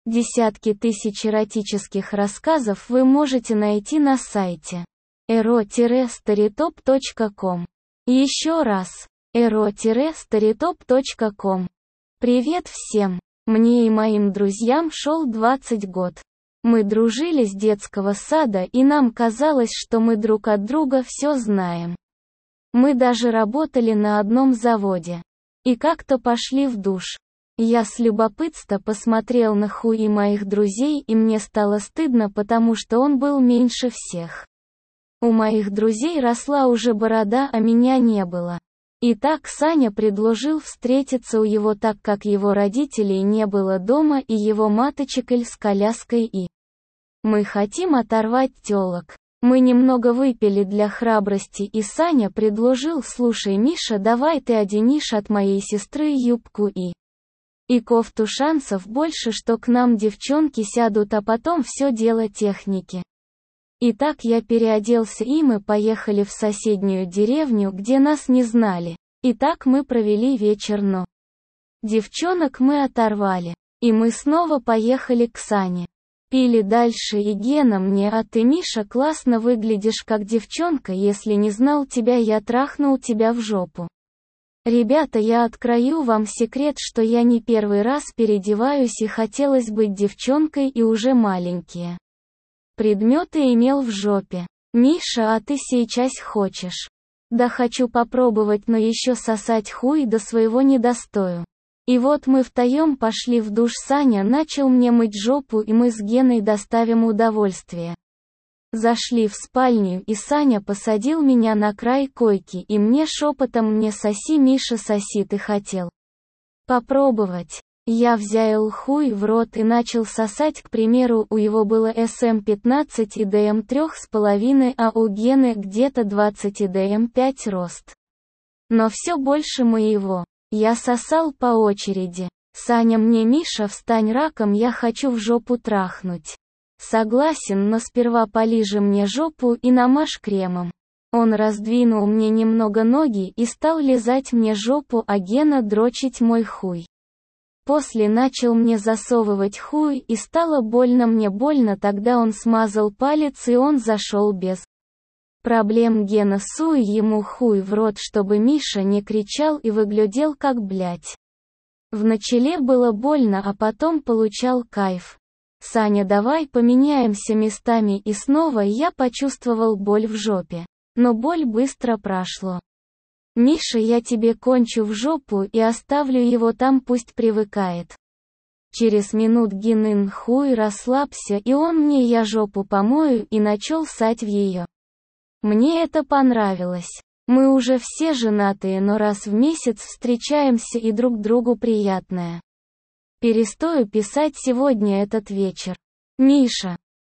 Десятки тысяч эротических рассказов вы можете найти на сайте ero-storytop.com. Еще раз, ero-storytop.com. Привет всем! Мне и моим друзьям шел 20 год. Мы дружили с детского сада, и нам казалось, что мы друг от друга все знаем. Мы даже работали на одном заводе. И как-то пошли в душ. Я с любопытства посмотрел на хуи моих друзей, и мне стало стыдно, потому что он был меньше всех. У моих друзей росла уже борода, а меня не было. И так Саня предложил встретиться у его, так как его родителей не было дома и его маточек с коляской, и мы хотим оторвать тёлок. Мы немного выпили для храбрости, и Саня предложил: слушай, Миша, давай ты оденешь от моей сестры юбку и кофту, шансов больше, что к нам девчонки сядут, а потом все дело техники. Итак, я переоделся, и мы поехали в соседнюю деревню, где нас не знали. И так мы провели вечер, но девчонок мы оторвали. И мы снова поехали к Сане. Пили дальше, и Гена мне: а ты, Миша, классно выглядишь как девчонка, если не знал тебя, я трахнул тебя в жопу. Ребята, я открою вам секрет, что я не первый раз переодеваюсь, и хотелось быть девчонкой, и уже маленькие предметы имел в жопе. Миша, а ты сейчас хочешь? Да хочу попробовать, но еще сосать хуй до своего не достою. И вот мы втроем пошли в душ, Саня начал мне мыть жопу, и мы с Геной доставим удовольствие. Зашли в спальню, и Саня посадил меня на край койки, и мне шепотом: мне соси, Миша, соси, ты хотел попробовать? Я взял хуй в рот и начал сосать, к примеру, у его было SM-15 и DM 3,5, а у Гены где-то 20 и DM 5 рост. Но все больше моего. Я сосал по очереди. Саня мне: Миша, встань раком, я хочу в жопу трахнуть. Согласен, но сперва полижи мне жопу и намажь кремом. Он раздвинул мне немного ноги и стал лизать мне жопу, а Гена дрочить мой хуй. После начал мне засовывать хуй, и стало больно, мне больно, тогда он смазал палец, и он зашел без проблем. Гена суй ему хуй в рот, чтобы Миша не кричал и выглядел как блять. Вначале было больно, а потом получал кайф. Саня, давай поменяемся местами, и снова я почувствовал боль в жопе. Но боль быстро прошло. Миша, я тебе кончу в жопу и оставлю его там, пусть привыкает. Через минут Генин хуй расслабся, и он мне: я жопу помою, и начал ссать в ее. Мне это понравилось. Мы уже все женатые, но раз в месяц встречаемся, и друг другу приятное. Перестою писать сегодня этот вечер. Миша.